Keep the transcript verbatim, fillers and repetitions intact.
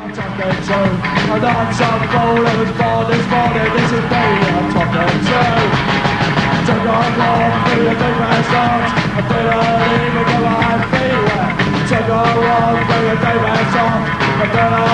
talking to. I'm not some fool that was born this morning. This is me I'm talking to. Took on one through the big man songs. I didn't even know my feet were. Took on one through the big man songs. I didn't